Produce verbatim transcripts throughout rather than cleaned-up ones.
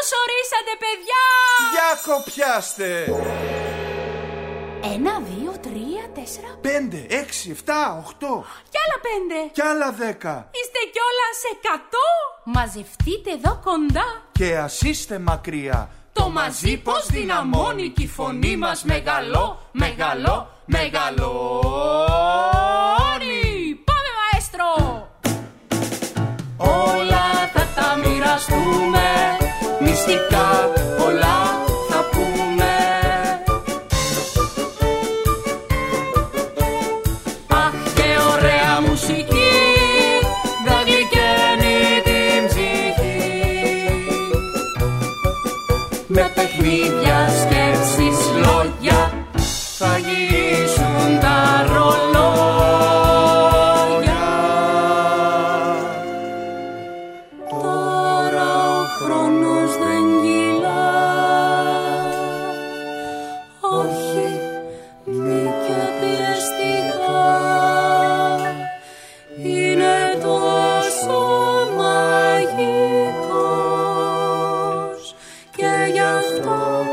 Καλώς ορίσατε, παιδιά! Για κοπιάστε! Ένα, δύο, τρία, τέσσερα... Πέντε, έξι, εφτά, οχτώ... Κι άλλα πέντε... Κι άλλα δέκα... Είστε κιόλας εκατό! Μαζευτείτε εδώ κοντά... Και ας είστε μακριά... Το μαζί πως δυναμώνει κι η φωνή μας μεγαλώ, μεγαλώ, μεγαλώνει. Πάμε, μαέστρο! Όλα θα τα μοιραστούμε, μυστικά πολλά θα πούμε. Αχ, και ωραία μουσική, θα γλυκαίνει την ψυχή. Με παιχνίδια, σκέψεις, λόγια, θα γυρίσουν τα ρολόγια. Τώρα ο χρόνος δεν κυλά, όχι, μη και πιεστικά. Είναι τόσο μαγικός και γι' αυτό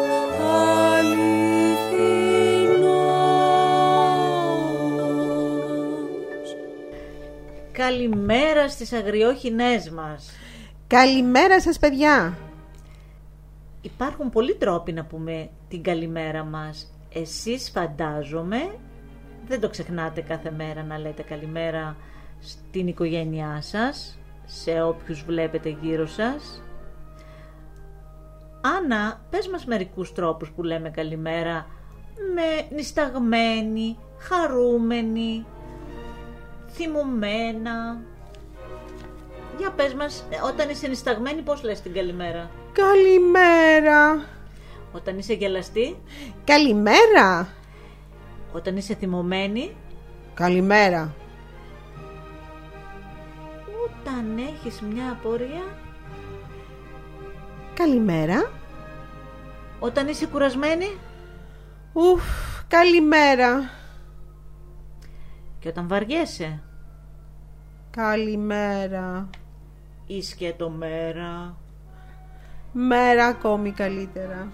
αληθινός. Καλημέρα στις αγριόχινές μας. Καλημέρα σας, παιδιά. Υπάρχουν πολλοί τρόποι να πούμε την καλημέρα μας. Εσείς φαντάζομαι δεν το ξεχνάτε κάθε μέρα να λέτε καλημέρα στην οικογένειά σας, σε όποιους βλέπετε γύρω σας. Άννα, πες μας μερικούς τρόπους που λέμε καλημέρα με νησταγμένη, χαρούμενη, θυμωμένα. Για πες μας, όταν είσαι νησταγμένη πώς λες την καλημέρα? Καλημέρα. Όταν είσαι γελαστή? Καλημέρα. Όταν είσαι θυμωμένη? Καλημέρα. Όταν έχεις μια απορία? Καλημέρα. Όταν είσαι κουρασμένη? Ουφ, καλημέρα. Και όταν βαριέσαι? Καλημέρα. Ή σκέτο μέρα? Μέρα ακόμη καλύτερα.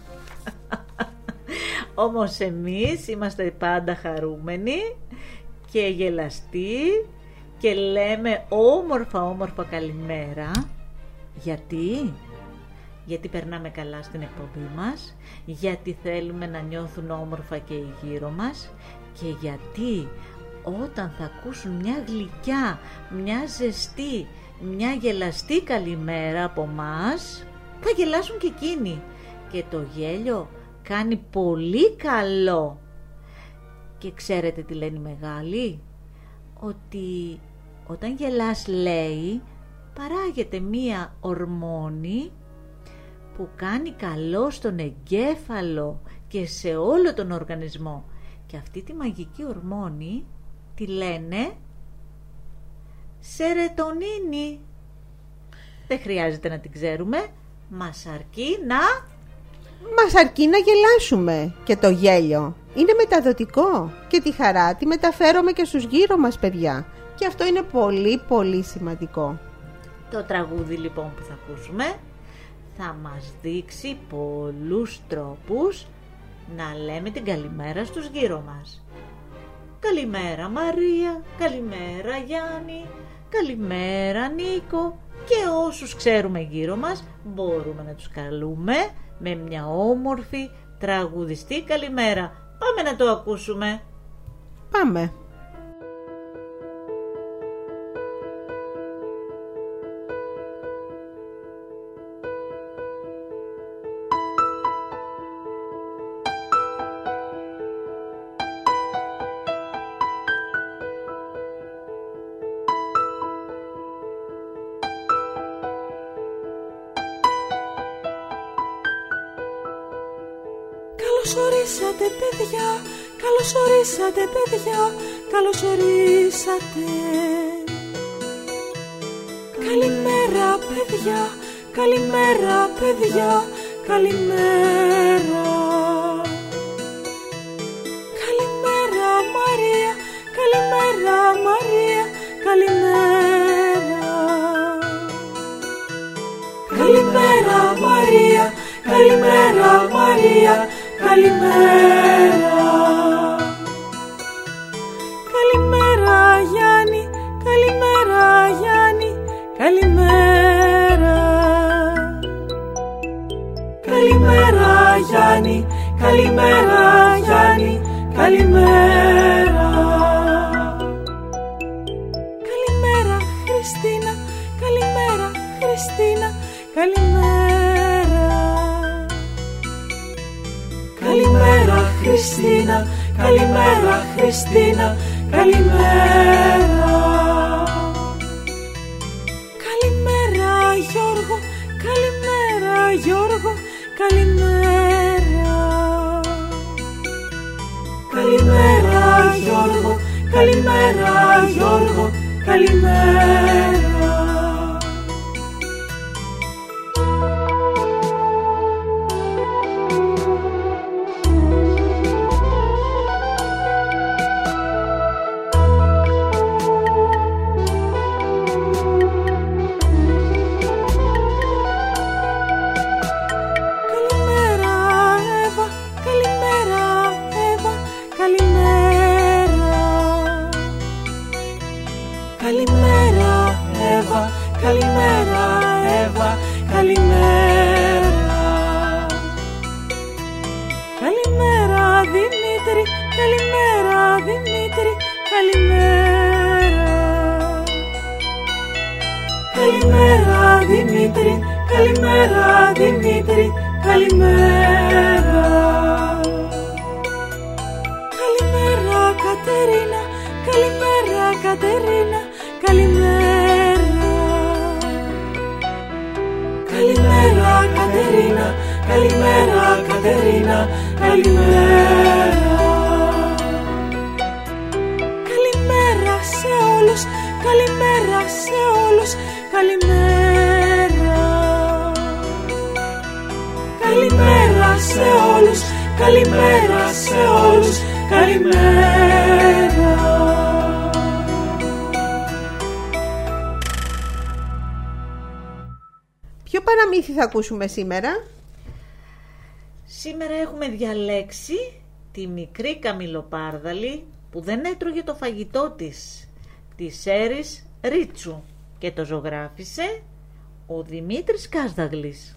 Όμως εμείς είμαστε πάντα χαρούμενοι και γελαστοί και λέμε όμορφα όμορφα καλημέρα. Γιατί? Γιατί περνάμε καλά στην εκπομπή μας, γιατί θέλουμε να νιώθουν όμορφα και οι γύρω μας και γιατί όταν θα ακούσουν μια γλυκιά, μια ζεστή, μια γελαστή καλημέρα από μας, θα γελάσουν και εκείνοι. Και το γέλιο κάνει πολύ καλό. Και ξέρετε τι λένε οι μεγάλοι? Ότι όταν γελάς, λέει, παράγεται μία ορμόνη που κάνει καλό στον εγκέφαλο και σε όλο τον οργανισμό. Και αυτή τη μαγική ορμόνη τη λένε σερετονίνη. Δεν χρειάζεται να την ξέρουμε, μας αρκεί να... Μας αρκεί να γελάσουμε. Και το γέλιο είναι μεταδοτικό και τη χαρά τη μεταφέρομαι και στους γύρω μας, παιδιά. Και αυτό είναι πολύ πολύ σημαντικό. Το τραγούδι λοιπόν που θα ακούσουμε θα μας δείξει πολλούς τρόπους να λέμε την καλημέρα στους γύρω μας. Καλημέρα Μαρία, καλημέρα Γιάννη, καλημέρα Νίκο, και όσους ξέρουμε γύρω μας μπορούμε να τους καλούμε με μια όμορφη τραγουδιστή καλημέρα. Πάμε να το ακούσουμε. Πάμε. Καλώς ορίσατε, παιδιά, καλώς ορίσατε, παιδιά, καλώς ορίσατε. Καλημέρα, παιδιά, καλημέρα, παιδιά, καλημέρα. Καλημέρα, Μαρία, καλημέρα, Μαρία, καλημέρα. Καλημέρα, Μαρία, καλημέρα Μαρία, καλημέρα. Καλημέρα Γιάννη, καλημέρα Γιάννη, καλημέρα. Καλημέρα Γιάννη, καλημέρα Γιάννη, καλημέρα. Καλημέρα Χριστίνα, καλημέρα Χριστίνα, καλημέρα. Καλημέρα Χριστίνα, καλημέρα Χριστίνα, καλημέρα. Καλημέρα Γιώργο, καλημέρα Γιώργο, καλημέρα. Καλημέρα Γιώργο, καλημέρα Γιώργο, καλημέρα. Δημήτρη, καλημέρα Δημήτρη, καλημέρα. Καλημέρα Κατερίνα, καλημέρα Κατερίνα, καλημέρα. Καλημέρα Κατερίνα, καλημέρα Κατερίνα, καλημέρα. Καλημέρα σε όλους, καλημέρα σε όλους, καλημέρα. Καλημέρα σε όλους, καλημέρα σε όλους, καλημέρα. Ποιο παραμύθι θα ακούσουμε σήμερα? Σήμερα έχουμε διαλέξει τη μικρή καμιλοπάρδαλη που δεν έτρωγε το φαγητό της, της Έρης Ρίτσου, και το ζωγράφισε ο Δημήτρης Κάσδαγλης.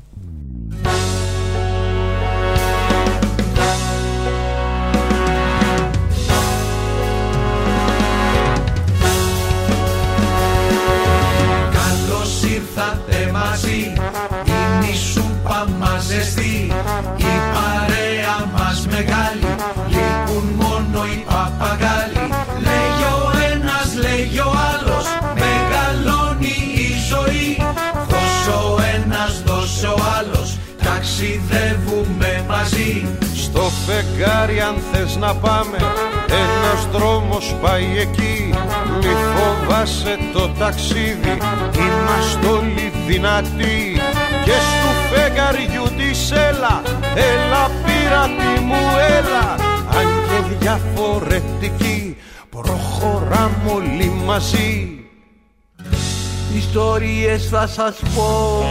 Καλώς ήρθατε μαζί, είναι η σούπα μας ζεστή, η παρέα μας μεγάλη, λείπουν μόνο οι παπαγάλοι. Λέγει ο ένας, λέγει ο άλλος, μεγαλώνει η ζωή. Δώσε ο ένας, δώσε ο άλλος, ταξιδεύουμε μαζί. Στο φεγγάρι αν θες να πάμε, ένας δρόμος πάει εκεί. Μη φοβάσαι το ταξίδι, είμαστε όλοι δυνατοί. Και στου φεγγαριού της έλα, έλα πειράτη μου έλα. Αν και διαφορετικοί, προχωράμε όλοι μαζί. Ιστορίες θα σας πω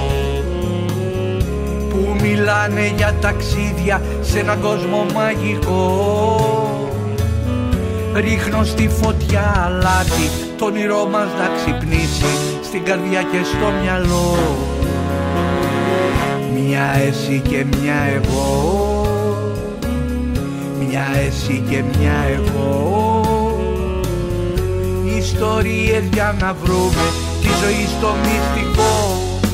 που μιλάνε για ταξίδια σε έναν κόσμο μαγικό. Ρίχνω στη φωτιά αλάτι, το όνειρό μας να ξυπνήσει στην καρδιά και στο μυαλό. Μια εσύ και μια εγώ, μια εσύ και μια εγώ. Ιστορίες για να βρούμε τη ζωή στο μυστικό.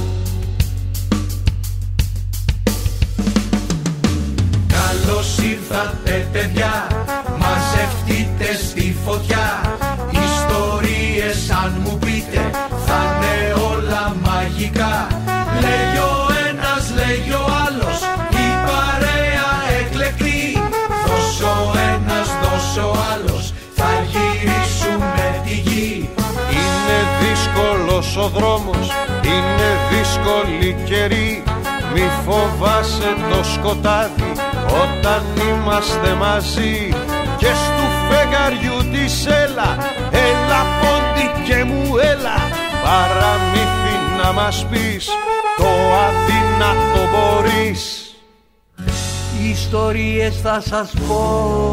Καλώς ήρθατε παιδιά, μαζευτείτε στη φωτιά. Ιστορίες αν μου πείτε θα είναι όλα μαγικά. Λέγει ο ένας, λέγει ο άλλος, η παρέα εκλεκτή. Δώσε ο ένας, δώσε ο άλλος, θα γυρίσουμε τη γη. Είναι δύσκολος ο δρόμος, είναι δύσκολη καιρή. Μη φοβάσαι το σκοτάδι όταν είμαστε μαζί. Και στου φεγγαριού της έλα, έλα πόντι και μου έλα. Παραμύθι να μας πεις, το αδύνατο μπορείς. Ιστορίες θα σας πω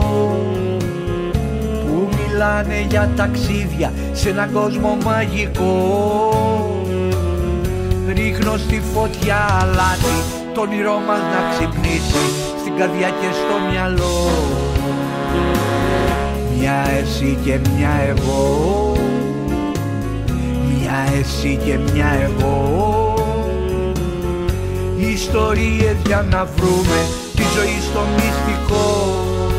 που μιλάνε για ταξίδια σε έναν κόσμο μαγικό. Ρίχνω στη φωτιά αλάτι, το όνειρό μας να ξυπνήσει στην καρδιά και στο μυαλό. Μια εσύ και μια εγώ, μια εσύ και μια εγώ. Ιστορίες για να βρούμε τη ζωή στο μυστικό.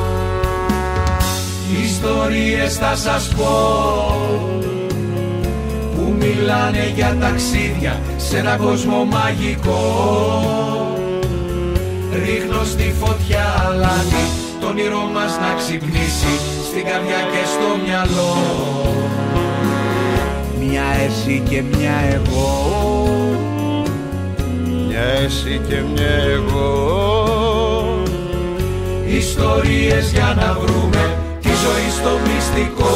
Ιστορίες θα σας πω που μιλάνε για ταξίδια σε έναν κόσμο μαγικό. Ρίχνω στη φωτιά αλάτι, το όνειρό μας να ξυπνήσει στην καρδιά και στο μυαλό. Μια εσύ και μια εγώ, μια εσύ και μια εγώ. Ιστορίες για να βρούμε τη ζωή στο μυστικό.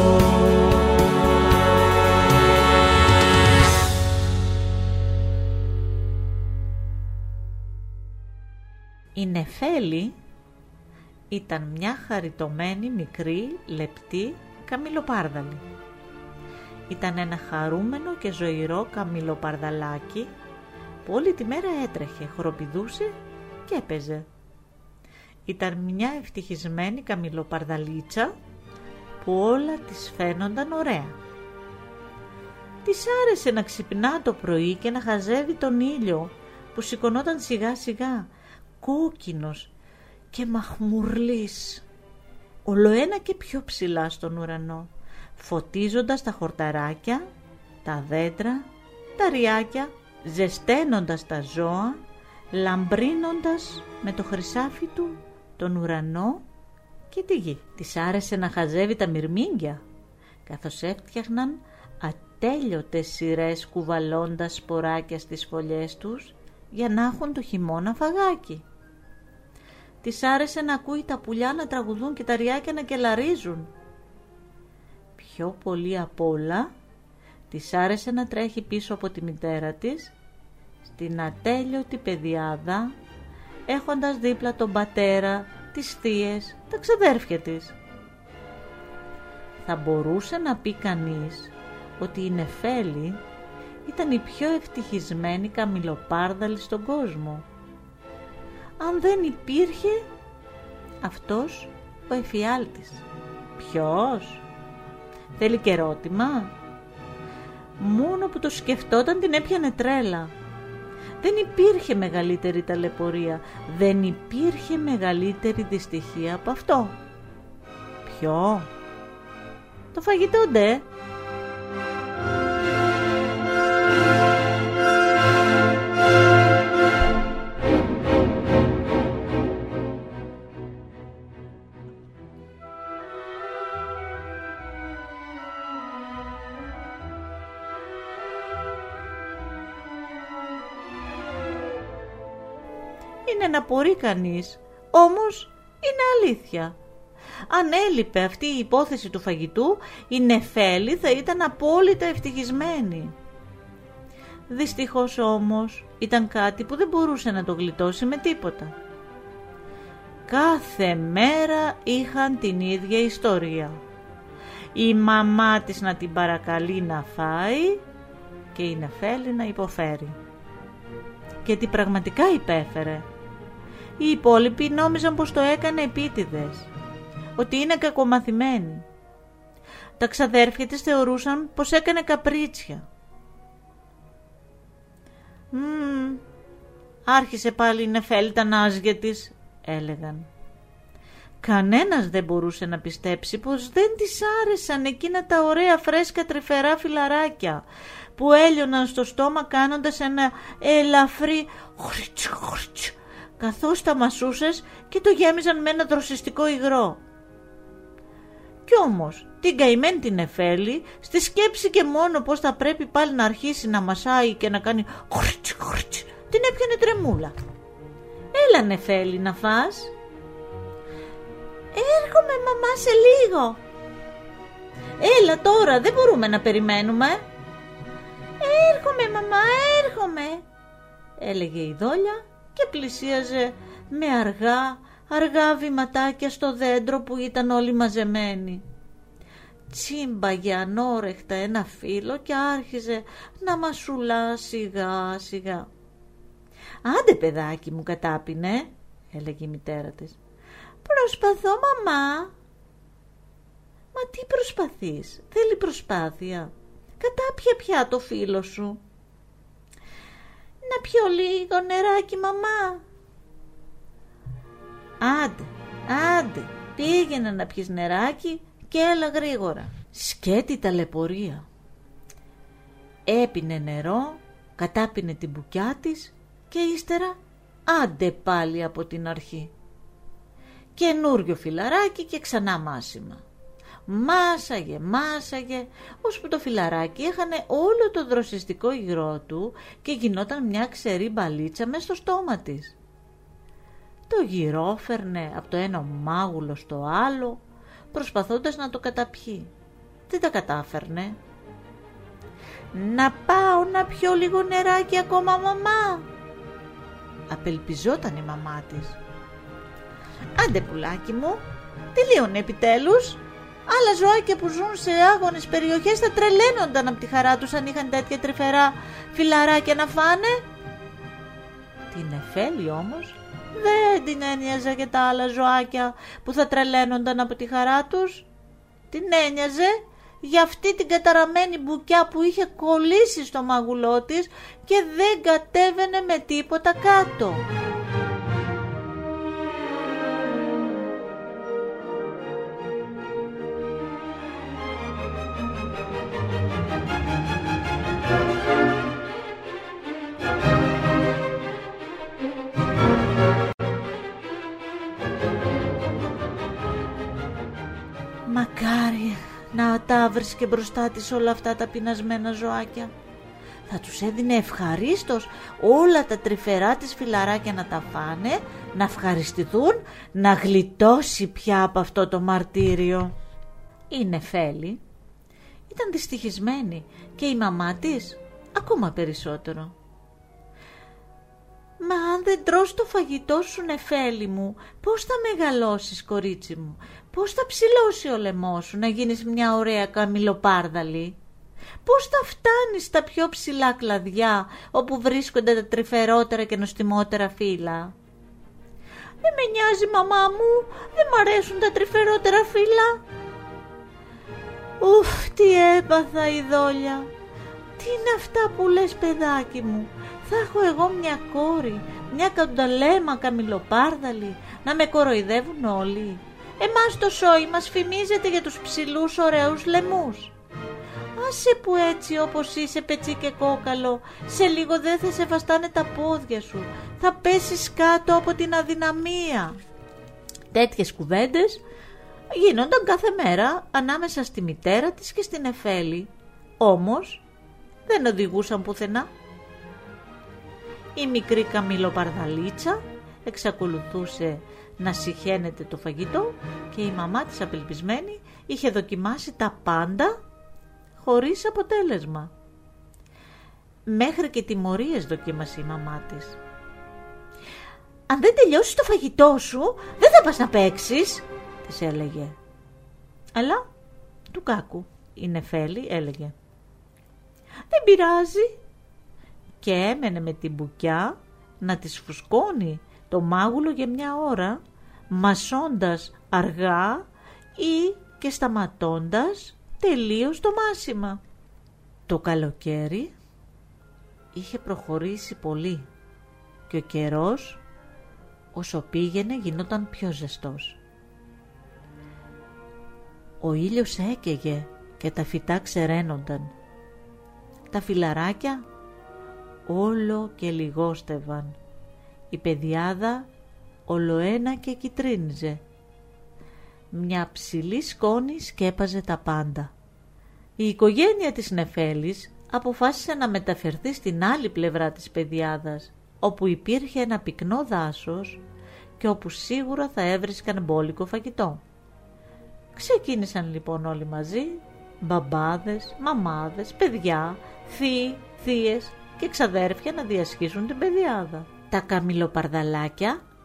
Η Νεφέλη ήταν μια χαριτωμένη, μικρή, λεπτή καμιλοπάρδαλη. Ήταν ένα χαρούμενο και ζωηρό καμιλοπαρδαλάκι που όλη τη μέρα έτρεχε, χοροπηδούσε και έπαιζε. Ήταν μια ευτυχισμένη καμιλοπαρδαλίτσα που όλα της φαίνονταν ωραία. Της άρεσε να ξυπνά το πρωί και να χαζεύει τον ήλιο που σηκωνόταν σιγά σιγά, κόκκινος και μαχμουρλής, ολοένα και πιο ψηλά στον ουρανό, φωτίζοντας τα χορταράκια, τα δέντρα, τα ριάκια, ζεσταίνοντας τα ζώα, λαμπρίνοντας με το χρυσάφι του τον ουρανό και τη γη. Της άρεσε να χαζεύει τα μυρμήγκια, καθώς έφτιαχναν ατέλειωτες σειρές κουβαλώντας σποράκια στις φωλιές τους για να έχουν το χειμώνα φαγάκι. Της άρεσε να ακούει τα πουλιά να τραγουδούν και τα ριάκια να κελαρίζουν. Πιο πολύ απ' όλα της άρεσε να τρέχει πίσω από τη μητέρα της στην ατέλειωτη πεδιάδα, έχοντας δίπλα τον πατέρα, τις θείες, τα ξαδέρφια της. Θα μπορούσε να πει κανείς ότι η Νεφέλη ήταν η πιο ευτυχισμένη καμιλοπάρδαλη στον κόσμο, αν δεν υπήρχε αυτός ο εφιάλτης. Ποιος? Θέλει και ερώτημα? Μόνο που το σκεφτόταν την έπιανε τρέλα. Δεν υπήρχε μεγαλύτερη ταλαιπωρία, δεν υπήρχε μεγαλύτερη δυστυχία από αυτό. Ποιο? Το φαγητό, ντε. Είναι να πορεί κανείς, όμως είναι αλήθεια. Αν έλειπε αυτή η υπόθεση του φαγητού, η Νεφέλη θα ήταν απόλυτα ευτυχισμένη. Δυστυχώς όμως ήταν κάτι που δεν μπορούσε να το γλιτώσει με τίποτα. Κάθε μέρα είχαν την ίδια ιστορία. Η μαμά της να την παρακαλεί να φάει και η Νεφέλη να υποφέρει. Και τι πραγματικά υπέφερε. Οι υπόλοιποι νόμιζαν πως το έκανε επίτηδες, ότι είναι κακομαθημένη. Τα ξαδέρφια της θεωρούσαν πως έκανε καπρίτσια. «Μμμ, άρχισε πάλι η Νεφέλη τα νάζια της», έλεγαν. Κανένας δεν μπορούσε να πιστέψει πως δεν της άρεσαν εκείνα τα ωραία φρέσκα τρυφερά φιλαράκια που έλειωναν στο στόμα κάνοντας ένα ελαφρύ χριτς χριτς, καθώς τα μασούσες και το γέμιζαν με ένα δροσιστικό υγρό. Κι όμως την καημένη την Νεφέλη, στη σκέψη και μόνο πως θα πρέπει πάλι να αρχίσει να μασάει και να κάνει χριτς χριτς, την έπιανε τρεμούλα. «Έλα Νεφέλη να φας». «Έρχομαι μαμά σε λίγο». «Έλα τώρα, δεν μπορούμε να περιμένουμε». «Έρχομαι μαμά, έρχομαι», έλεγε η Δόλια και πλησίαζε με αργά, αργά βηματάκια στο δέντρο που ήταν όλοι μαζεμένοι. Τσίμπαγε ανόρεχτα ένα φύλλο και άρχιζε να μασουλά σιγά σιγά. «Άντε παιδάκι μου, κατάπινε», έλεγε η μητέρα της. «Προσπαθώ, μαμά». «Μα τι προσπαθείς, θέλει προσπάθεια. Κατάπια πια το φύλλο σου». «Να πιω λίγο νεράκι, μαμά». «Άντε, άντε, πήγαινε να πιεις νεράκι και έλα γρήγορα». Σκέτη ταλαιπωρία. Έπινε νερό, κατάπινε την μπουκιά της και ύστερα άντε πάλι από την αρχή. Καινούριο φιλαράκι και ξανά μάσιμα. Μάσαγε, μάσαγε, ώσπου το φιλαράκι έχανε όλο το δροσιστικό υγρό του και γινόταν μια ξερή μπαλίτσα μες στο στόμα της. Το γυρόφερνε από το ένα μάγουλο στο άλλο, προσπαθώντας να το καταπιεί. Δεν τα κατάφερνε. «Να πάω να πιω λίγο νεράκι ακόμα, μαμά», απελπιζόταν η μαμά της. «Άντε πουλάκι μου, τελείωνε επιτέλους. Άλλα ζωάκια που ζουν σε άγονες περιοχές θα τρελαίνονταν από τη χαρά τους αν είχαν τέτοια τρυφερά φιλαράκια να φάνε». Την Νεφέλη όμως δεν την ένοιαζε και τα άλλα ζωάκια που θα τρελαίνονταν από τη χαρά τους. Την ένοιαζε για αυτή την καταραμένη μπουκιά που είχε κολλήσει στο μαγουλό της και δεν κατέβαινε με τίποτα κάτω. Μακάρι να τα βρίσκε μπροστά της όλα αυτά τα πεινασμένα ζωάκια. Θα τους έδινε ευχαρίστως όλα τα τρυφερά της φιλαράκια να τα φάνε, να ευχαριστηθούν, να γλιτώσει πια από αυτό το μαρτύριο. Η Νεφέλη ήταν δυστυχισμένη και η μαμά της ακόμα περισσότερο. «Μα αν δεν τρως το φαγητό σου, Νεφέλη μου, πώς θα μεγαλώσεις, κορίτσι μου? Πώς θα ψηλώσει ο λαιμός σου να γίνεις μια ωραία καμιλοπάρδαλη? Πώς θα φτάνεις στα πιο ψηλά κλαδιά όπου βρίσκονται τα τρυφερότερα και νοστιμότερα φύλλα?» «Δεν με νοιάζει, μαμά μου, δεν μ' αρέσουν τα τρυφερότερα φύλλα». «Ουφ, τι έπαθα, ειδόλια. Τι είναι αυτά που λες, παιδάκι μου? Θα έχω εγώ μια κόρη, μια κονταλέμα καμιλοπάρδαλη, να με κοροϊδεύουν όλοι. Εμάς το σόι μας φημίζεται για τους ψηλούς ωραίους λαιμούς. Άσε που έτσι όπως είσαι πετσί και κόκαλο, σε λίγο δεν θα σε βαστάνε τα πόδια σου, θα πέσεις κάτω από την αδυναμία». Τέτοιες κουβέντες γίνονταν κάθε μέρα ανάμεσα στη μητέρα της και στην Νεφέλη, όμως δεν οδηγούσαν πουθενά. Η μικρή καμιλοπαρδαλίτσα εξακολουθούσε να συχαίνεται το φαγητό και η μαμά της απελπισμένη είχε δοκιμάσει τα πάντα χωρίς αποτέλεσμα. Μέχρι και τιμωρίες δοκίμασε η μαμά της. «Αν δεν τελειώσεις το φαγητό σου, δεν θα πας να παίξεις», της έλεγε. Αλλά του κάκου η Νεφέλη έλεγε «Δεν πειράζει», και έμενε με την μπουκιά να της φουσκώνει το μάγουλο για μια ώρα, μασώντας αργά ή και σταματώντας τελείως το μάσιμα. Το καλοκαίρι είχε προχωρήσει πολύ και ο καιρός όσο πήγαινε γινόταν πιο ζεστός. Ο ήλιος έκαιγε και τα φυτά ξεραίνονταν. Τα φιλαράκια όλο και λιγόστευαν. Η πεδιάδα ολοένα και κυτρίνιζε. Μια ψηλή σκόνη σκέπαζε τα πάντα. Η οικογένεια της Νεφέλης αποφάσισε να μεταφερθεί στην άλλη πλευρά της πεδιάδας, όπου υπήρχε ένα πυκνό δάσος και όπου σίγουρα θα έβρισκαν μπόλικο φαγητό. Ξεκίνησαν λοιπόν όλοι μαζί, μπαμπάδες, μαμάδες, παιδιά, θείοι, θείες και ξαδέρφια, να διασχίσουν την πεδιάδα. Τα καμιλοπαρδαλάκια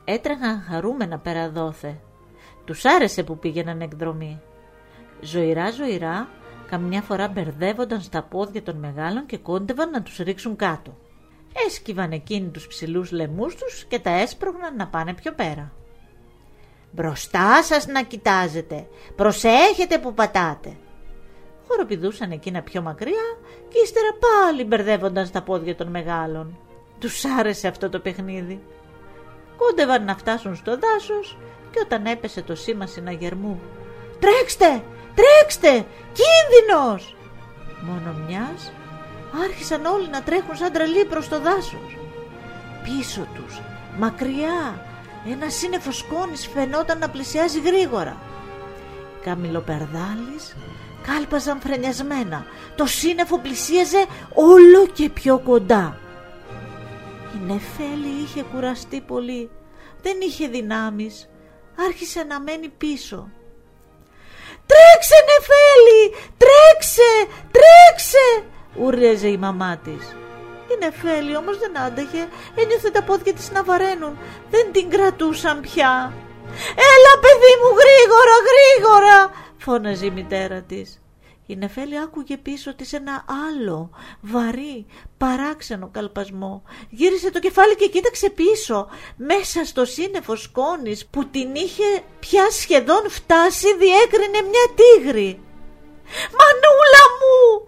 έτρεχαν χαρούμενα πέρα δόθε. Τους άρεσε που πήγαιναν εκδρομή. Ζωηρά ζωηρά, καμιά φορά μπερδεύονταν στα πόδια των μεγάλων και κόντευαν να τους ρίξουν κάτω. Έσκυβαν εκείνοι τους ψηλούς λαιμούς τους και τα έσπρωγναν να πάνε πιο πέρα. «Μπροστά σας να κοιτάζετε, προσέχετε που πατάτε». Χοροπηδούσαν εκείνα πιο μακριά και ύστερα πάλι μπερδεύονταν στα πόδια των μεγάλων. Τους άρεσε αυτό το παιχνίδι. Κόντευαν να φτάσουν στο δάσος και όταν έπεσε το σήμα συναγερμού, «Τρέξτε, τρέξτε, κίνδυνος!» Μόνο μιας άρχισαν όλοι να τρέχουν σαν τρελοί προς το δάσος. Πίσω τους, μακριά, ένα σύννεφο σκόνης φαινόταν να πλησιάζει γρήγορα. Οι καμιλοπερδάλεις κάλπαζαν φρενιασμένα. Το σύννεφο πλησίαζε όλο και πιο κοντά. Η Νεφέλη είχε κουραστεί πολύ. Δεν είχε δυνάμεις. Άρχισε να μένει πίσω. «Τρέξε, Νεφέλη! Τρέξε! Τρέξε!» ούρλιαζε η μαμά της. Η Νεφέλη όμως δεν άντεχε. Ένιωθε τα πόδια της να βαραίνουν. Δεν την κρατούσαν πια. «Έλα, παιδί μου, γρήγορα, γρήγορα!» φώναζε η μητέρα της. Η Νεφέλη άκουγε πίσω της ένα άλλο, βαρύ, παράξενο καλπασμό. Γύρισε το κεφάλι και κοίταξε πίσω, μέσα στο σύννεφο σκόνης που την είχε πια σχεδόν φτάσει, διέκρινε μια τίγρη. «Μανούλα μου!»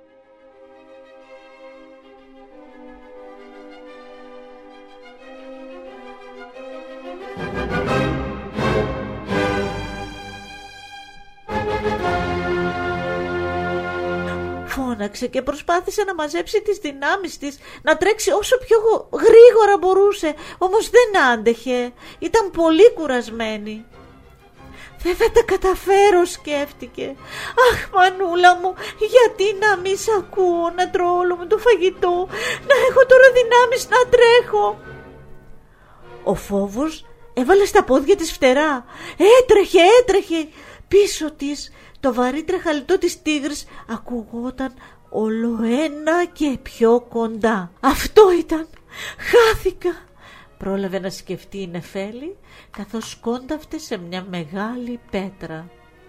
Φώναξε και προσπάθησε να μαζέψει τις δυνάμεις της, να τρέξει όσο πιο γρήγορα μπορούσε, όμως δεν άντεχε, ήταν πολύ κουρασμένη. «Δεν θα τα καταφέρω», σκέφτηκε. «Αχ, μανούλα μου, γιατί να μη σ' ακούω, να τρώω όλο μου το φαγητό, να έχω τώρα δυνάμεις να τρέχω». Ο φόβος έβαλε στα πόδια της φτερά, έτρεχε, έτρεχε. Πίσω της το βαρύ τρεχαλιτό της τίγρης ακουγόταν ολοένα και πιο κοντά. Αυτό ήταν. Χάθηκα. Πρόλαβε να σκεφτεί η Νεφέλη καθώς σκόνταυτε σε μια μεγάλη πέτρα.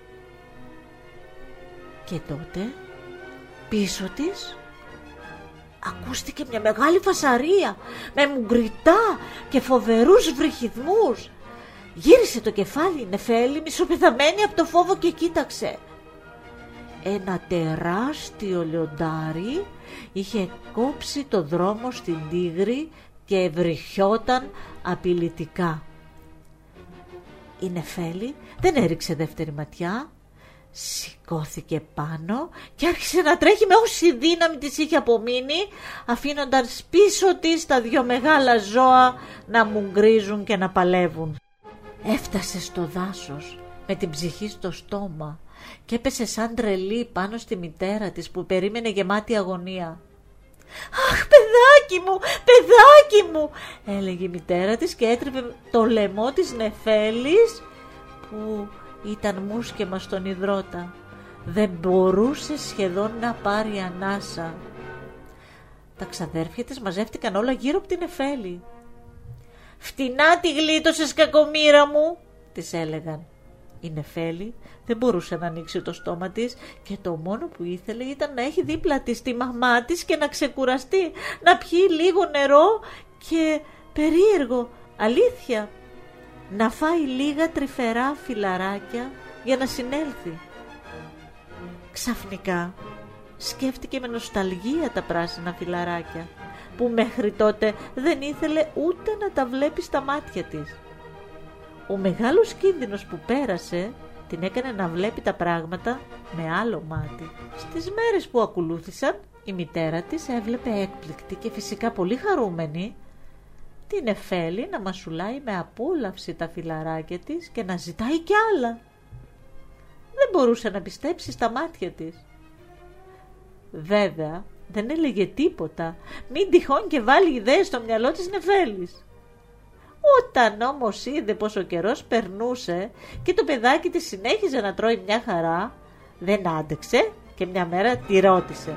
Και τότε πίσω της ακούστηκε μια μεγάλη φασαρία με μουγκριτά και φοβερούς βρυχιδμούς. Γύρισε το κεφάλι η Νεφέλη μισοπεθαμένη από το φόβο και κοίταξε. Ένα τεράστιο λιοντάρι είχε κόψει το δρόμο στην τίγρη και ευρυχιόταν απειλητικά. Η Νεφέλη δεν έριξε δεύτερη ματιά, σηκώθηκε πάνω και άρχισε να τρέχει με όση δύναμη της είχε απομείνει, αφήνοντας πίσω της τα δυο μεγάλα ζώα να μουγκρίζουν και να παλεύουν. Έφτασε στο δάσος με την ψυχή στο στόμα και έπεσε σαν τρελή πάνω στη μητέρα της που περίμενε γεμάτη αγωνία. «Αχ, παιδάκι μου, παιδάκι μου», έλεγε η μητέρα της και έτριβε το λαιμό της Νεφέλης που ήταν μουσκεμα στον υδρότα. Δεν μπορούσε σχεδόν να πάρει ανάσα. Τα ξαδέρφια της μαζεύτηκαν όλα γύρω από την Νεφέλη. «Φτηνά τη γλίτωσες, κακομοίρα μου», της έλεγαν. Η Νεφέλη δεν μπορούσε να ανοίξει το στόμα της και το μόνο που ήθελε ήταν να έχει δίπλα της τη μαμά της και να ξεκουραστεί, να πιει λίγο νερό και περίεργο, αλήθεια, να φάει λίγα τρυφερά φιλαράκια για να συνέλθει. Ξαφνικά σκέφτηκε με νοσταλγία τα πράσινα φιλαράκια που μέχρι τότε δεν ήθελε ούτε να τα βλέπει στα μάτια της. Ο μεγάλος κίνδυνος που πέρασε την έκανε να βλέπει τα πράγματα με άλλο μάτι. Στις μέρες που ακολούθησαν η μητέρα της έβλεπε έκπληκτη και φυσικά πολύ χαρούμενη την Νεφέλη να μασουλάει με απόλαυση τα φιλαράκια της και να ζητάει κι άλλα. Δεν μπορούσε να πιστέψει στα μάτια της. Βέβαια δεν έλεγε τίποτα, μην τυχόν και βάλει ιδέες στο μυαλό της Νεφέλης. Όταν όμως είδε πως ο καιρός περνούσε και το παιδάκι της συνέχιζε να τρώει μια χαρά, δεν άντεξε και μια μέρα τη ρώτησε.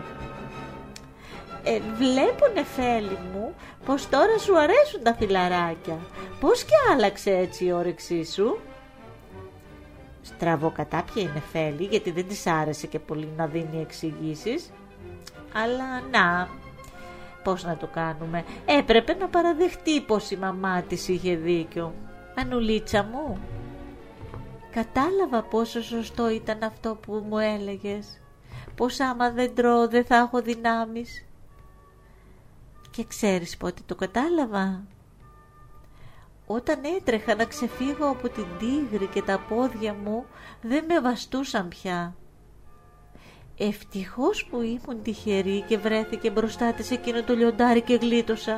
«Ε, βλέπω, Νεφέλη μου, πως τώρα σου αρέσουν τα φιλαράκια. πώς και άλλαξε έτσι η όρεξή σου? Στραβοκατάπια η Νεφέλη, γιατί δεν της άρεσε και πολύ να δίνει εξηγήσεις. Αλλά να, πώς να το κάνουμε, έπρεπε να παραδεχτεί πως η μαμά της είχε δίκιο. Μανουλίτσα μου, κατάλαβα πόσο σωστό ήταν αυτό που μου έλεγες, πως άμα δεν τρώω δεν θα έχω δυνάμεις. Και ξέρεις πότε το κατάλαβα? Όταν έτρεχα να ξεφύγω από την τίγρη και τα πόδια μου δεν με βαστούσαν πια. Ευτυχώς που ήμουν τυχερή και βρέθηκε μπροστά της εκείνο το λιοντάρι και γλίτωσα.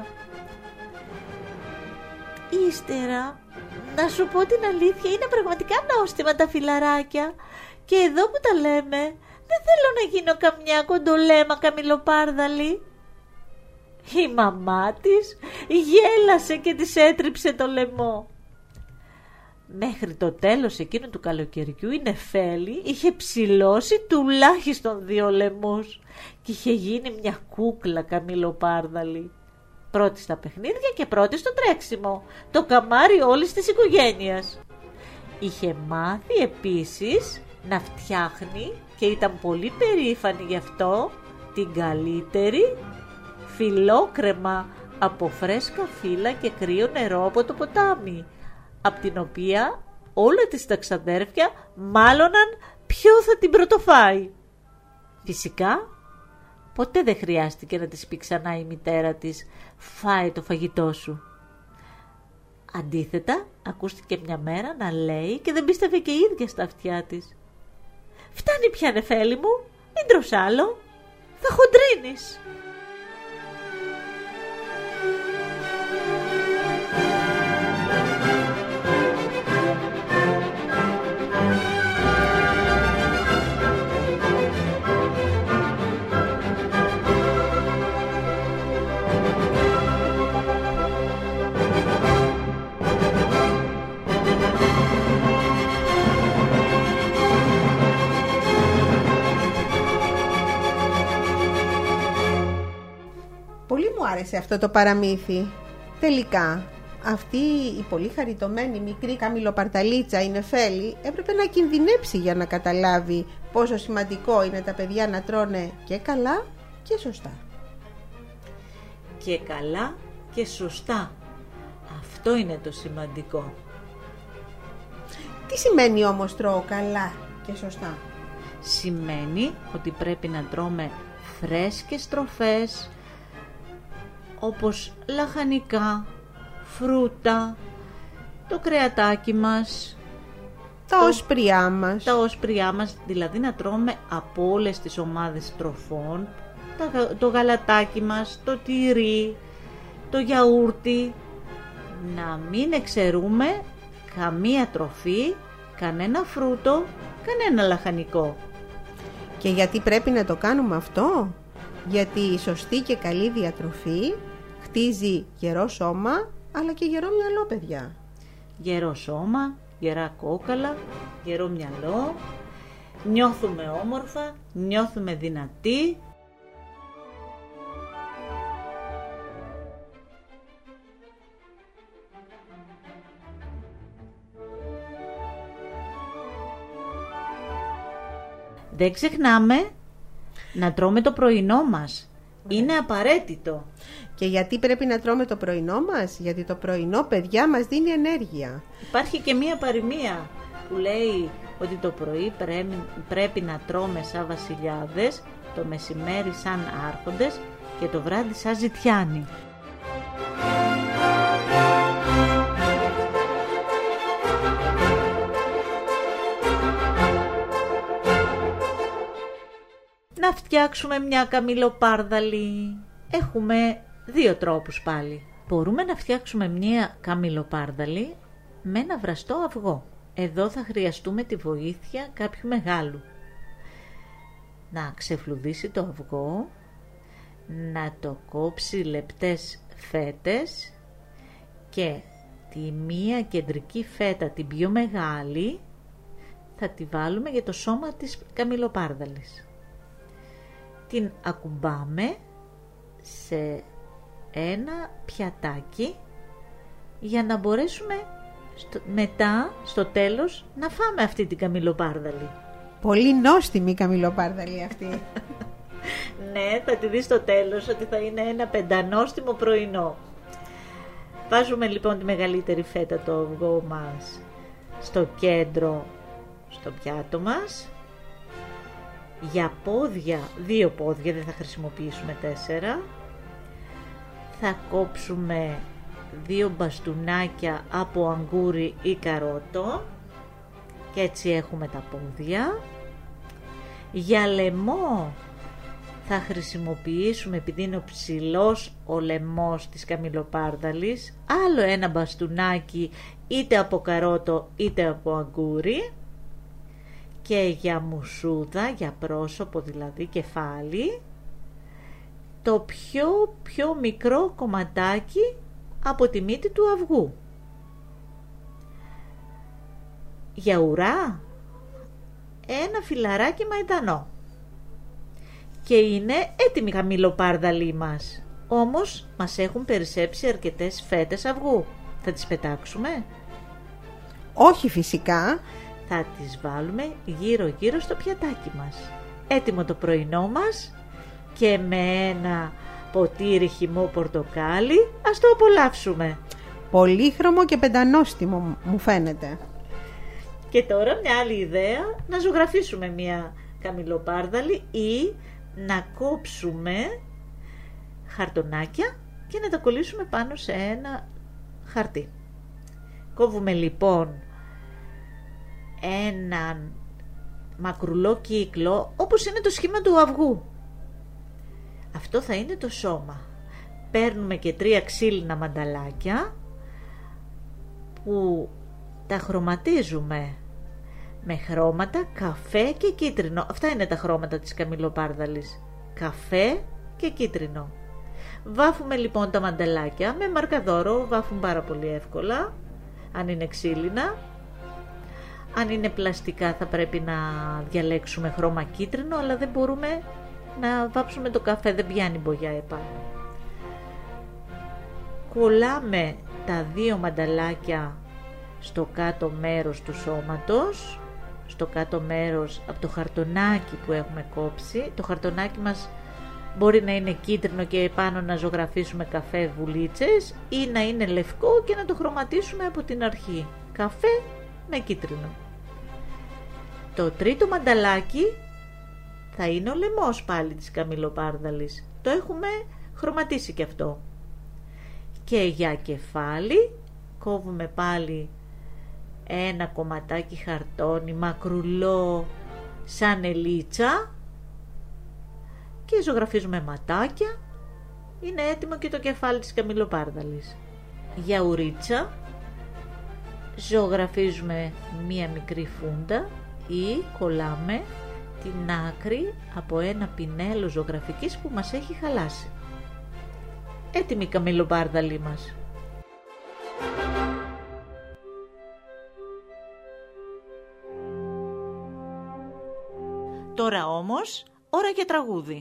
Ύστερα, να σου πω την αλήθεια, είναι πραγματικά νόστιμα τα φιλαράκια. Και εδώ που τα λέμε, δεν θέλω να γίνω καμιά κοντολέμα καμιλοπάρδαλη. Η μαμά της γέλασε και της έτριψε το λαιμό. Μέχρι το τέλος εκείνου του καλοκαιριού η Νεφέλη είχε ψηλώσει τουλάχιστον δύο λαιμούς και είχε γίνει μια κούκλα καμιλοπάρδαλη. Πρώτη στα παιχνίδια και πρώτη στο τρέξιμο, το καμάρι όλης της οικογένειας. Είχε μάθει επίσης να φτιάχνει, και ήταν πολύ περήφανη γι' αυτό, την καλύτερη φιλόκρεμα από φρέσκα φύλλα και κρύο νερό από το ποτάμι, από την οποία όλα τις τα ξαδέρφια μάλωναν ποιο θα την πρωτοφάει. Φυσικά ποτέ δεν χρειάστηκε να της πει ξανά η μητέρα της «φάε το φαγητό σου». Αντίθετα, ακούστηκε μια μέρα να λέει, και δεν πίστευε και η ίδια στα αυτιά της, «Φτάνει πια, Νεφέλη μου, μην τρως άλλο, θα χοντρίνεις». Πολύ μου άρεσε αυτό το παραμύθι. Τελικά, αυτή η πολύ χαριτωμένη μικρή καμιλοπαρταλίτσα, η Νεφέλη, έπρεπε να κινδυνέψει για να καταλάβει πόσο σημαντικό είναι τα παιδιά να τρώνε και καλά και σωστά. Και καλά και σωστά. Αυτό είναι το σημαντικό. Τι σημαίνει όμως τρώω καλά και σωστά? Σημαίνει ότι πρέπει να τρώμε φρέσκες τροφές, όπως λαχανικά, φρούτα, το κρεατάκι μας, τα όσπριά μας. Τα όσπριά μας, δηλαδή να τρώμε από όλες τις ομάδες τροφών, το γαλατάκι μας, το τυρί, το γιαούρτι, να μην εξαιρούμε καμία τροφή, κανένα φρούτο, κανένα λαχανικό. Και γιατί πρέπει να το κάνουμε αυτό? Γιατί η σωστή και καλή διατροφή χτίζει γερό σώμα, αλλά και γερό μυαλό, παιδιά. Γερό σώμα, γερά κόκαλα, γερό μυαλό, νιώθουμε όμορφα, νιώθουμε δυνατοί. Δεν ξεχνάμε να τρώμε το πρωινό μας. Είναι απαραίτητο. Και γιατί πρέπει να τρώμε το πρωινό μας? Γιατί το πρωινό, παιδιά, μας δίνει ενέργεια. Υπάρχει και μία παροιμία που λέει ότι το πρωί πρέπει, πρέπει να τρώμε σαν βασιλιάδες, το μεσημέρι σαν άρχοντες και το βράδυ σαν ζητιάνοι. Να φτιάξουμε μια καμιλοπάρδαλη. Έχουμε δύο τρόπους πάλι. Μπορούμε να φτιάξουμε μια καμιλοπάρδαλη με ένα βραστό αυγό. Εδώ θα χρειαστούμε τη βοήθεια κάποιου μεγάλου. Να ξεφλουδίσει το αυγό, να το κόψει λεπτές φέτες και τη μία κεντρική φέτα, την πιο μεγάλη, θα τη βάλουμε για το σώμα της καμιλοπάρδαλης. Την ακουμπάμε σε ένα πιατάκι για να μπορέσουμε στο, μετά, στο τέλος, να φάμε αυτή την καμιλοπάρδαλη. Πολύ νόστιμη η καμιλοπάρδαλη αυτή. Ναι, θα τη δεις στο τέλος ότι θα είναι ένα πεντανόστιμο πρωινό. Βάζουμε λοιπόν τη μεγαλύτερη φέτα, το αυγό μας, στο κέντρο, στο πιάτο μας. Για πόδια, δύο πόδια, δεν θα χρησιμοποιήσουμε τέσσερα. Θα κόψουμε δύο μπαστούνάκια από αγγούρι ή καρότο και έτσι έχουμε τα πόδια. Για λαιμό θα χρησιμοποιήσουμε, επειδή είναι ο ψηλός ο λαιμός της καμιλοπάρδαλης, άλλο ένα μπαστούνάκι είτε από καρότο είτε από αγγούρι. Και για μουσούδα, για πρόσωπο δηλαδή, κεφάλι, το πιο πιο μικρό κομματάκι από τη μύτη του αυγού. Για ουρά, ένα φυλαράκι μαϊντανό. Και είναι έτοιμη η καμιλοπάρδαλή μας. Όμως μας έχουν περισσέψει αρκετές φέτες αυγού. Θα τις πετάξουμε? Όχι φυσικά. Θα τις βάλουμε γύρω γύρω στο πιατάκι μας. Έτοιμο το πρωινό μας και με ένα ποτήρι χυμό πορτοκάλι ας το απολαύσουμε. Πολύχρωμο και πεντανόστιμο μου φαίνεται. Και τώρα μια άλλη ιδέα, να ζωγραφίσουμε μια καμιλοπάρδαλη ή να κόψουμε χαρτονάκια και να τα κολλήσουμε πάνω σε ένα χαρτί. Κόβουμε λοιπόν έναν μακρουλό κύκλο όπως είναι το σχήμα του αυγού. Αυτό θα είναι το σώμα. Παίρνουμε και τρία ξύλινα μανταλάκια που τα χρωματίζουμε με χρώματα καφέ και κίτρινο. Αυτά είναι τα χρώματα της καμιλοπάρδαλης. Καφέ και κίτρινο. Βάφουμε λοιπόν τα μανταλάκια με μαρκαδόρο, βάφουν πάρα πολύ εύκολα αν είναι ξύλινα. Αν είναι πλαστικά θα πρέπει να διαλέξουμε χρώμα κίτρινο, αλλά δεν μπορούμε να βάψουμε το καφέ, δεν πιάνει μπογιά επάνω. Κολλάμε τα δύο μανταλάκια στο κάτω μέρος του σώματος, στο κάτω μέρος από το χαρτονάκι που έχουμε κόψει. Το χαρτονάκι μας μπορεί να είναι κίτρινο και επάνω να ζωγραφίσουμε καφέ βουλίτσες ή να είναι λευκό και να το χρωματίσουμε από την αρχή. Καφέ με κίτρινο. Το τρίτο μανταλάκι θα είναι ο λαιμός πάλι της καμιλοπάρδαλης. Το έχουμε χρωματίσει και αυτό. Και για κεφάλι κόβουμε πάλι ένα κομματάκι χαρτόνι μακρουλό σαν ελίτσα και ζωγραφίζουμε ματάκια. Είναι έτοιμο και το κεφάλι της καμιλοπάρδαλης. Για ουρίτσα ζωγραφίζουμε μία μικρή φούντα ή κολλάμε την άκρη από ένα πινέλο ζωγραφικής που μας έχει χαλάσει. Έτοιμη η καμιλοπάρδαλή μας. Τώρα όμως, ώρα για τραγούδι.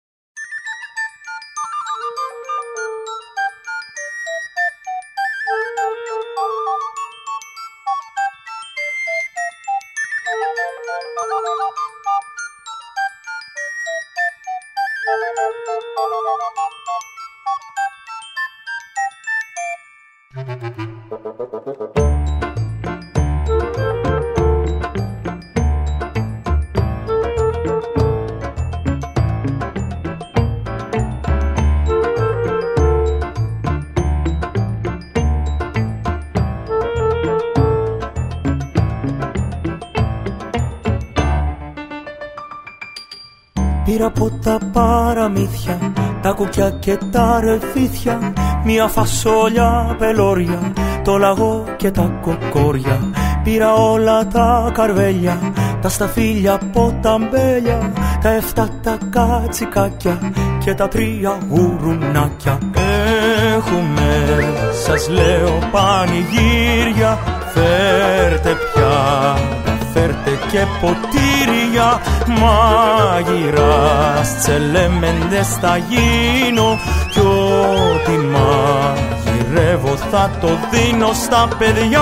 Πήρα από τα παραμύθια, τα κουκιά και τα ρεβίθια, μια φασόλια πελώρια, το λαγό και τα κοκόρια. Πήρα όλα τα καρβέλια, τα σταφύλια από τα μπέλια, τα εφτά τα κατσικάκια και τα τρία γουρουνάκια. Έχουμε, σας λέω, πανηγύρια, φέρτε πιάτα, φέρτε και ποτήρια. Μάγειρας, τσελέμεντες θα γίνω κι ό,τι μαγειρεύω θα το δίνω στα παιδιά.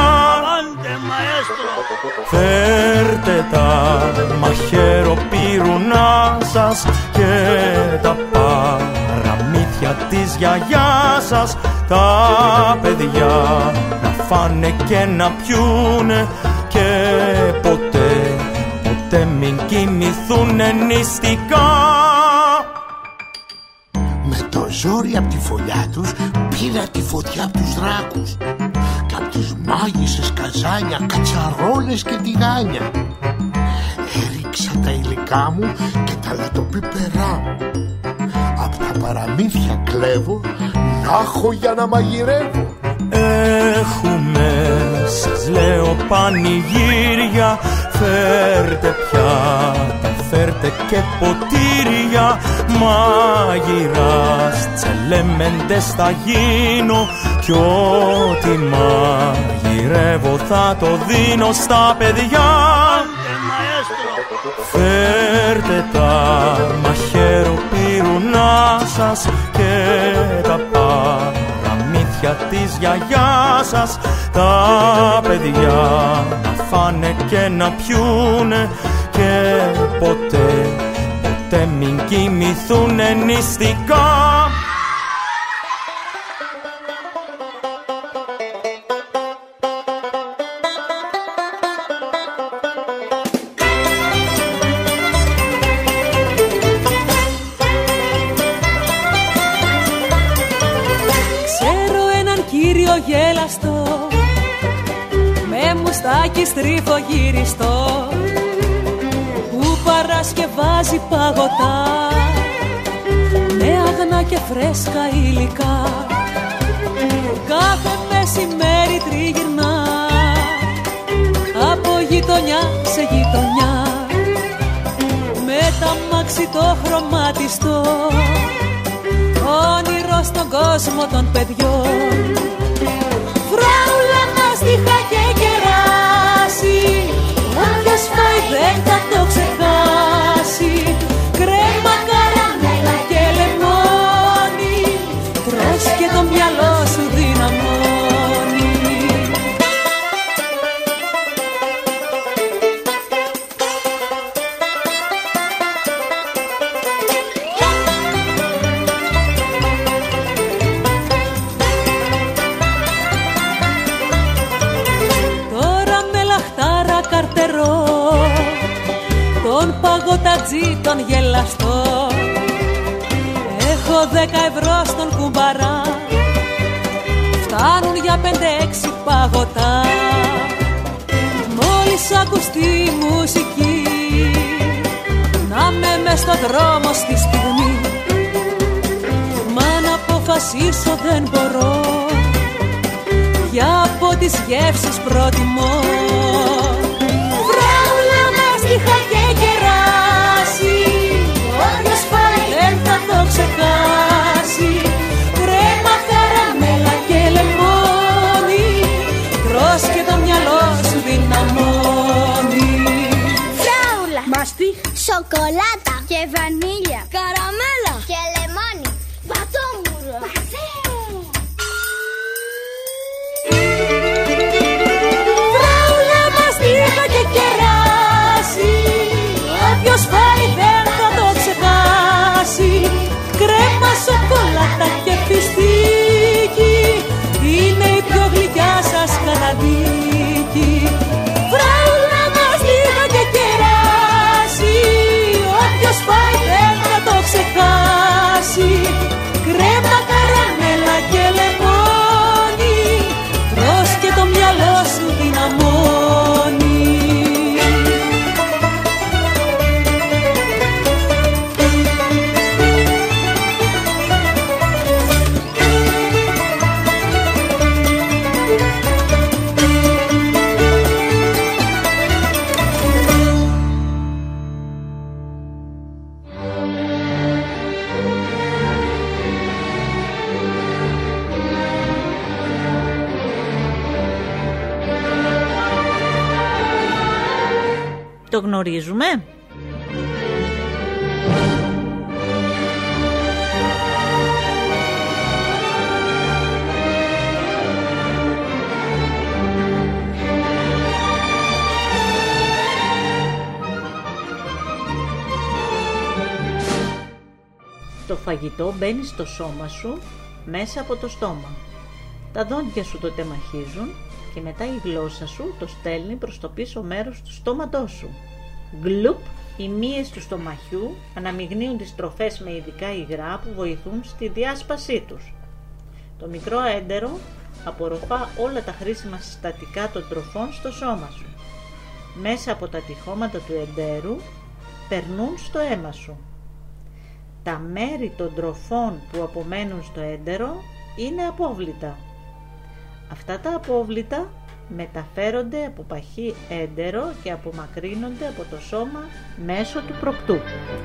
Φέρτε τα μαχαιροπύρουνά σας και τα παραμύθια της γιαγιάς σας. Τα παιδιά να φάνε και να πιούνε και ποτέ, ποτέ μην κοιμηθούνε νηστικά. Με το ζόρι απ' τη φωλιά τους πήρα τη φωτιά απ' τους δράκους και απ' τις μάγισσες καζάνια, κατσαρόλες και τηγάνια. Έριξα τα υλικά μου και τα λατοπίπερά μου. Απ' τα παραμύθια κλέβω να έχω για να μαγειρεύω. Έχουμε, σας λέω, πανηγύρια. Φέρτε πιάτα, φέρτε και ποτήρια. Μάγειρας, τσελέμεντες θα γίνω κι ό,τι μαγειρεύω θα το δίνω στα παιδιά. Φέρτε τα μαχαιροπύρουνά σας και τα παραμύθια της γιαγιάς σας. Τα παιδιά να φάνε και να πιούνε και ποτέ, ποτέ μην κοιμηθούνε νηστικά. Γέλαστο, με μουστάκι στριφογυριστό, που παρασκευάζει παγωτά με αγνά και φρέσκα υλικά. Κάθε μεσημέρι τριγυρνά από γειτονιά σε γειτονιά με τα μάξι το χρωματιστό, όνειρο στον κόσμο των παιδιών. Φράουλα μάστιχα και κεράσι, όποιος φάει δεν θα το ξεχάσει. Κρέμα, καραμέλα και λεμόνι, τρως και το μυαλό σου δυναμώνει. Παγωτατζή τον γελαστό, έχω δέκα ευρώ στον κουμπαρά, φτάνουν για πέντε έξι παγωτά. Μόλις ακουστεί η μουσική, να με μες στο δρόμο στη στιγμή, μα να αποφασίσω δεν μπορώ, για από τις γεύσεις προτιμώ. Φράουλα μάστιχα και κεράσι, όποιος φάει δεν θα το ξεχάσει. Κρέμα, καραμέλα και λεμόνι, τρως και το μυαλό σου δυναμώνει. Φράουλα, μαστίχ, σοκολάτα και βανίλια, καραμέλα και λεμόνι, βατόμουρο, πασέ. Φράουλα, μαστίχα και κεράσι, όποιος φάει δεν θα το ξεχάσει. Κρέμα, σοκολάτα και φιστίκι, είναι η πιο γλυκιά σας καταδίκη. Φράουλα, μαστίχα και κεράσι, όποιος φάει δεν θα το ξεχάσει. Κρέμα, καραμέλα και λεμόνι, τρως και το μυαλό σου δυναμώνει. Το γνωρίζουμε? φαγητό μπαίνει στο σώμα σου μέσα από το στόμα. Τα δόντια σου το τεμαχίζουν και μετά η γλώσσα σου το στέλνει προς το πίσω μέρος του στόματός σου. Γκλουπ, οι μύες του στομαχιού αναμειγνύουν τις τροφές με ειδικά υγρά που βοηθούν στη διάσπασή τους. Το μικρό έντερο απορροφά όλα τα χρήσιμα συστατικά των τροφών στο σώμα σου. Μέσα από τα τυχώματα του εντέρου περνούν στο αίμα σου. Τα μέρη των τροφών που απομένουν στο έντερο είναι απόβλητα. Αυτά τα απόβλητα μεταφέρονται από παχύ έντερο και απομακρύνονται από το σώμα μέσω του προκτού.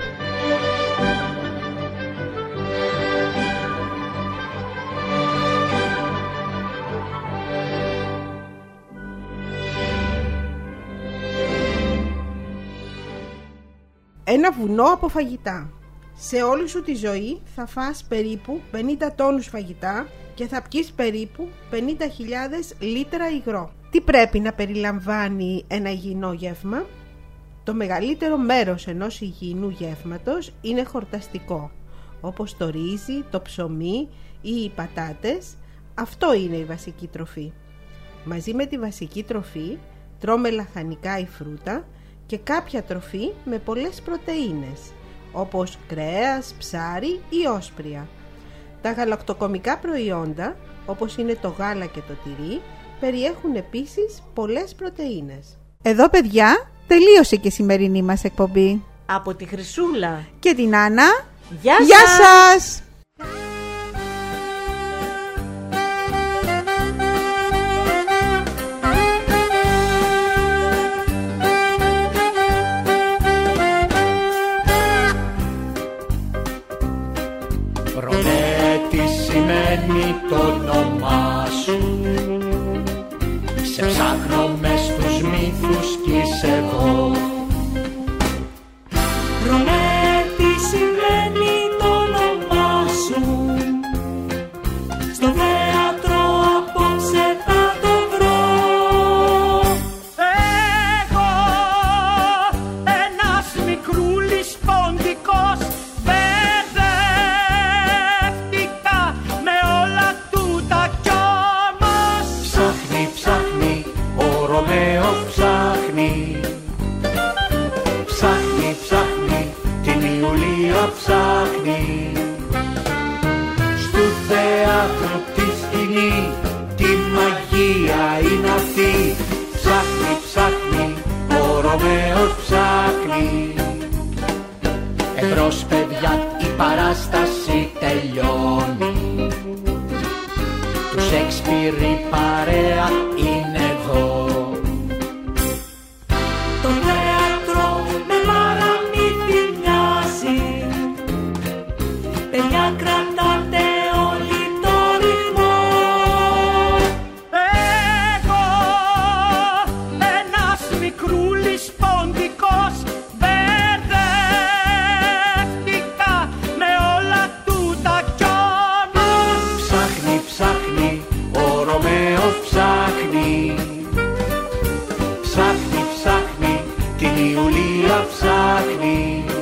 Ένα βουνό από φαγητά. Σε όλη σου τη ζωή θα φας περίπου πενήντα τόνους φαγητά και θα πιείς περίπου πενήντα χιλιάδες λίτρα υγρό. Τι πρέπει να περιλαμβάνει ένα υγιεινό γεύμα? Το μεγαλύτερο μέρος ενός υγιεινού γεύματος είναι χορταστικό, όπως το ρύζι, το ψωμί ή οι πατάτες. Αυτό είναι η βασική τροφή. Μαζί με τη βασική τροφή τρώμε λαχανικά ή φρούτα και κάποια τροφή με πολλές πρωτεΐνες, όπως κρέας, ψάρι ή όσπρια. Τα γαλακτοκομικά προϊόντα, όπως είναι το γάλα και το τυρί, περιέχουν επίσης πολλές πρωτεΐνες. Εδώ, παιδιά, τελείωσε και η σημερινή μας εκπομπή. Από τη Χρυσούλα και την Άννα, γεια, γεια σας! σας! Σημαίνει το όνομά σου. Σε ψάχνω μες στους μύθους κι είσαι εδώ. Ρωμέ, τι σημαίνει το όνομά σου. Στο θέατρο απόψε θα το βρω. Εγώ, ένας μικρούλης ποντικός, ψάχνει, ψάχνει, την Ιουλία ψάχνει. Στου θέατρου τη σκηνή, τη μαγεία είναι αυτή. Ψάχνει, ψάχνει, ο Ρωμαίος ψάχνει. Εμπρός παιδιά, η παράσταση τελειώνει. Του Σέξπιρ η παρέα είναι εδώ. Κρατάτε όλοι το ρυθμό. Εγώ, ένας μικρούλης ποντικός, μπερδεύτηκα με όλα τούτα κι όμως. Ψάχνει, ψάχνει, ο Ρωμαίος ψάχνει. Ψάχνει, ψάχνει, την Ιουλία ψάχνει.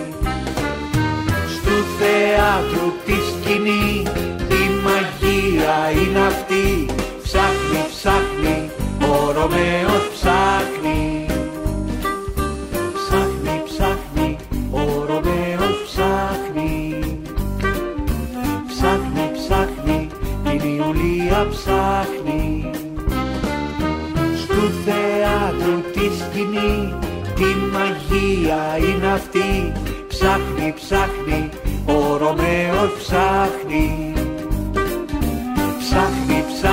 Στου θέατρου τη σκηνή, η μαγεία είναι αυτή. Ψάχνει, ψάχνει, ο Ρωμαίος ψάχνει. Ψάχνει, ψάχνει, ο Ρωμαίος ψάχνει. Ψάχνει, ψάχνει, την Ιουλία ψάχνει. Στου θέατρου τη σκηνή, η μαγεία είναι αυτή. Ψάχνει, ψάχνει, ο Ρωμαίος ψάχνει. Ψάχνει, ψάχνει.